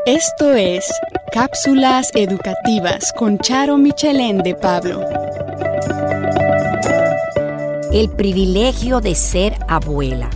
Esto es Cápsulas Educativas con Charo Michelén de Pablo. El privilegio de ser abuela.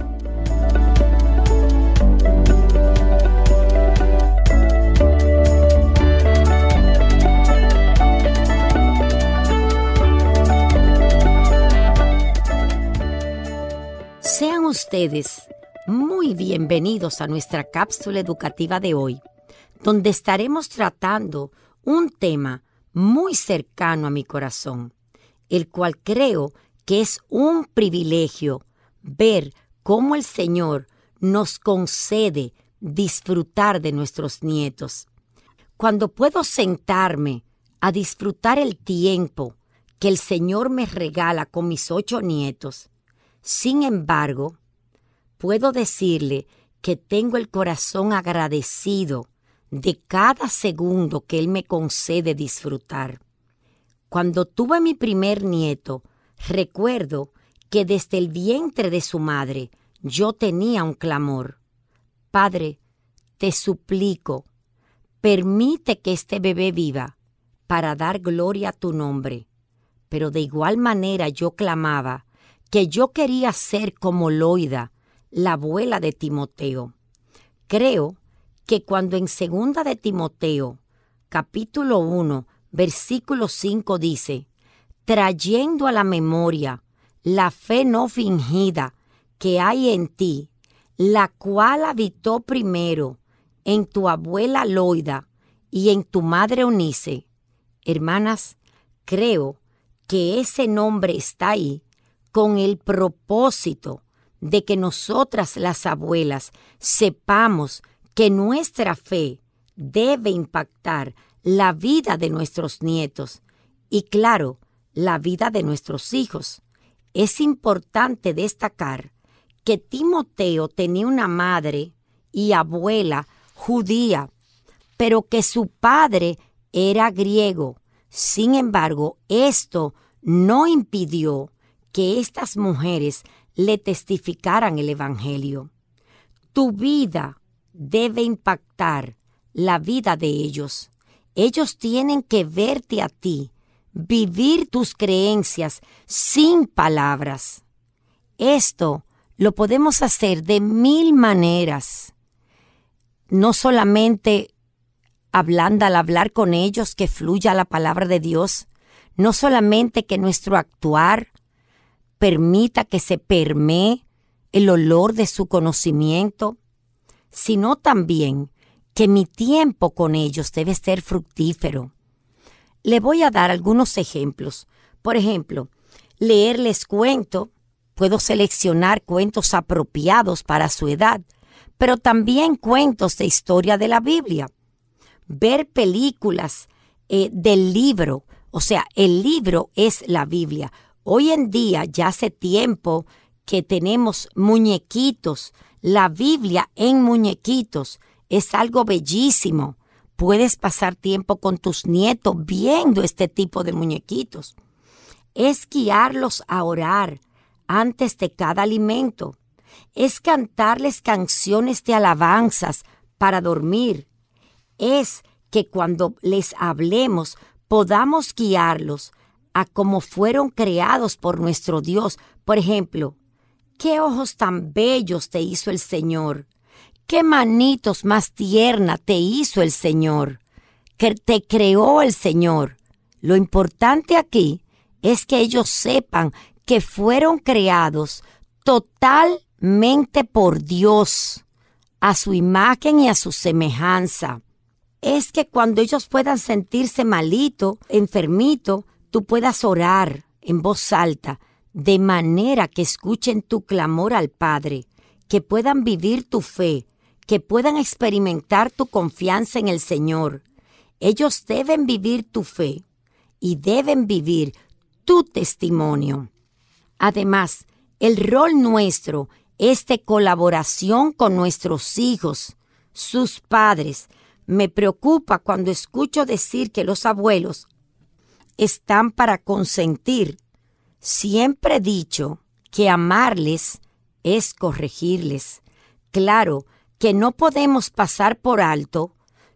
Sean ustedes muy bienvenidos a nuestra cápsula educativa de hoy, donde estaremos tratando un tema muy cercano a mi corazón, el cual creo que es un privilegio ver cómo el Señor nos concede disfrutar de nuestros nietos. Cuando puedo sentarme a disfrutar el tiempo que el Señor me regala con mis 8 nietos, sin embargo, puedo decirle que tengo el corazón agradecido de cada segundo que Él me concede disfrutar. Cuando tuve mi primer nieto, recuerdo que desde el vientre de su madre yo tenía un clamor. Padre, te suplico, permite que este bebé viva para dar gloria a tu nombre. Pero de igual manera yo clamaba que yo quería ser como Loida, la abuela de Timoteo. Creo que cuando en 2 de Timoteo, capítulo 1, versículo 5 dice, trayendo a la memoria la fe no fingida que hay en ti, la cual habitó primero en tu abuela Loida y en tu madre Eunice. Hermanas, creo que ese nombre está ahí con el propósito de que nosotras las abuelas sepamos que nuestra fe debe impactar la vida de nuestros nietos y, claro, la vida de nuestros hijos. Es importante destacar que Timoteo tenía una madre y abuela judía, pero que su padre era griego. Sin embargo, esto no impidió que estas mujeres le testificaran el Evangelio. Tu vida debe impactar la vida de ellos. Ellos tienen que verte a ti, vivir tus creencias sin palabras. Esto lo podemos hacer de 1000 maneras. No solamente hablando al hablar con ellos que fluya la palabra de Dios, no solamente que nuestro actuar permita que se permee el olor de su conocimiento, sino también que mi tiempo con ellos debe ser fructífero. Le voy a dar algunos ejemplos. Por ejemplo, leerles cuento. Puedo seleccionar cuentos apropiados para su edad, pero también cuentos de historia de la Biblia. Ver películas del libro, o sea, el libro es la Biblia. Hoy en día, ya hace tiempo que tenemos muñequitos. La Biblia en muñequitos es algo bellísimo. Puedes pasar tiempo con tus nietos viendo este tipo de muñequitos. Es guiarlos a orar antes de cada alimento. Es cantarles canciones de alabanzas para dormir. Es que cuando les hablemos podamos guiarlos a cómo fueron creados por nuestro Dios. Por ejemplo, ¿qué ojos tan bellos te hizo el Señor? ¿Qué manitos más tierna te hizo el Señor? Que te creó el Señor. Lo importante aquí es que ellos sepan que fueron creados totalmente por Dios, a su imagen y a su semejanza. Es que cuando ellos puedan sentirse malito, enfermito, tú puedas orar en voz alta, de manera que escuchen tu clamor al Padre, que puedan vivir tu fe, que puedan experimentar tu confianza en el Señor. Ellos deben vivir tu fe y deben vivir tu testimonio. Además, el rol nuestro es de colaboración con nuestros hijos, sus padres. Me preocupa cuando escucho decir que los abuelos están para consentir. Siempre he dicho que amarles es corregirles. Claro que no podemos pasar por alto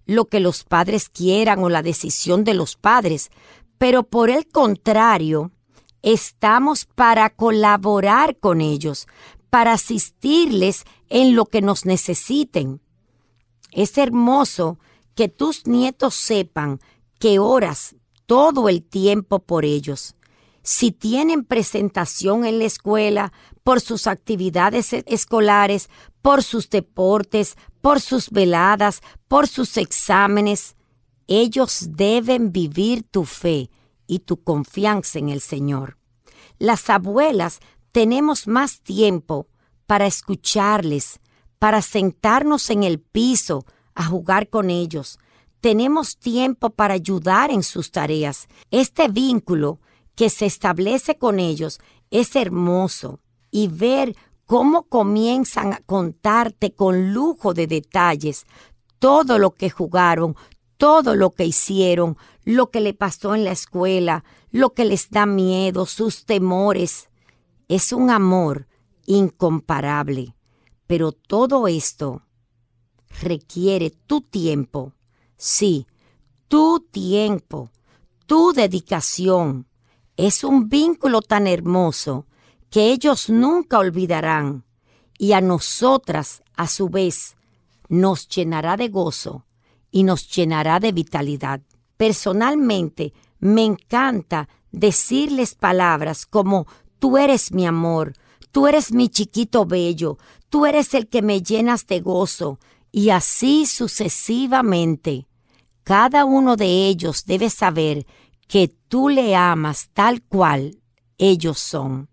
lo que los padres quieran o la decisión de los padres, pero por el contrario, estamos para colaborar con ellos, para asistirles en lo que nos necesiten. Es hermoso que tus nietos sepan que oras todo el tiempo por ellos. Si tienen presentación en la escuela, por sus actividades escolares, por sus deportes, por sus veladas, por sus exámenes, ellos deben vivir tu fe y tu confianza en el Señor. Las abuelas tenemos más tiempo para escucharles, para sentarnos en el piso a jugar con ellos. Tenemos tiempo para ayudar en sus tareas. Este vínculo que se establece con ellos es hermoso, y ver cómo comienzan a contarte con lujo de detalles todo lo que jugaron, todo lo que hicieron, lo que le pasó en la escuela, lo que les da miedo, sus temores. Es un amor incomparable, pero todo esto requiere tu tiempo. Sí, tu tiempo, tu dedicación. Es un vínculo tan hermoso que ellos nunca olvidarán, y a nosotras, a su vez, nos llenará de gozo y nos llenará de vitalidad. Personalmente, me encanta decirles palabras como: tú eres mi amor, tú eres mi chiquito bello, tú eres el que me llenas de gozo, y así sucesivamente. Cada uno de ellos debe saber que tú le amas tal cual ellos son.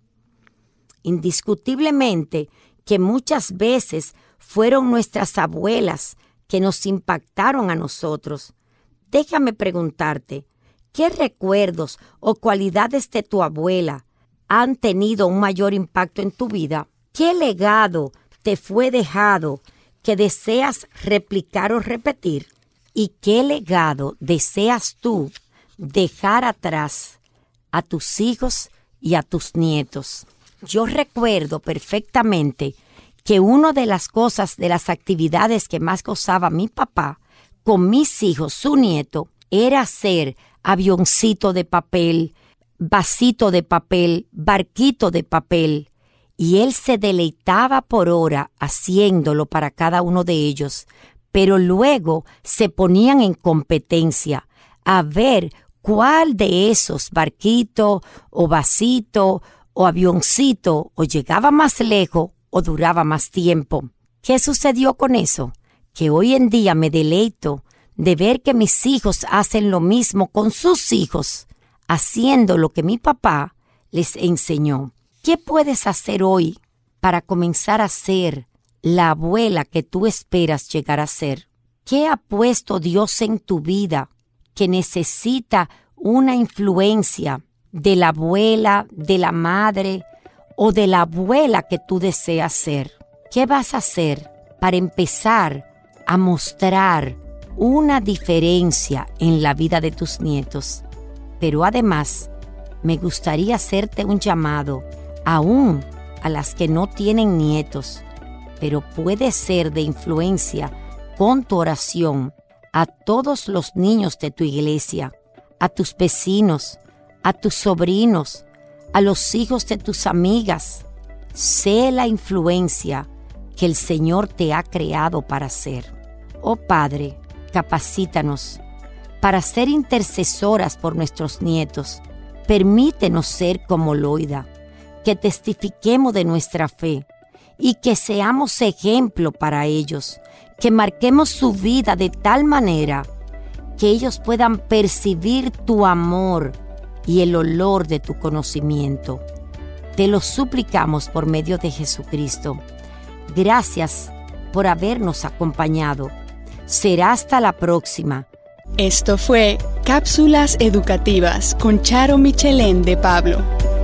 Indiscutiblemente que muchas veces fueron nuestras abuelas que nos impactaron a nosotros. Déjame preguntarte, ¿qué recuerdos o cualidades de tu abuela han tenido un mayor impacto en tu vida? ¿Qué legado te fue dejado que deseas replicar o repetir? ¿Y qué legado deseas tú dejar atrás a tus hijos y a tus nietos? Yo recuerdo perfectamente que una de las cosas, de las actividades que más gozaba mi papá con mis hijos, su nieto, era hacer avioncito de papel, vasito de papel, barquito de papel. Y él se deleitaba por hora haciéndolo para cada uno de ellos. Pero luego se ponían en competencia a ver cuál de esos barquitos o vasito o avioncito o llegaba más lejos o duraba más tiempo. ¿Qué sucedió con eso? Que hoy en día me deleito de ver que mis hijos hacen lo mismo con sus hijos, haciendo lo que mi papá les enseñó. ¿Qué puedes hacer hoy para comenzar a ser la abuela que tú esperas llegar a ser? ¿Qué ha puesto Dios en tu vida que necesita una influencia de la abuela, de la madre o de la abuela que tú deseas ser? ¿Qué vas a hacer para empezar a mostrar una diferencia en la vida de tus nietos? Pero además, me gustaría hacerte un llamado aún a las que no tienen nietos, pero puede ser de influencia con tu oración a todos los niños de tu iglesia, a tus vecinos, a tus sobrinos, a los hijos de tus amigas. Sé la influencia que el Señor te ha creado para ser. Oh Padre, capacítanos para ser intercesoras por nuestros nietos. Permítenos ser como Loida, que testifiquemos de nuestra fe y que seamos ejemplo para ellos, que marquemos su vida de tal manera que ellos puedan percibir tu amor y el olor de tu conocimiento. Te lo suplicamos por medio de Jesucristo. Gracias por habernos acompañado. Será hasta la próxima. Esto fue Cápsulas Educativas con Charo Michelén de Pablo.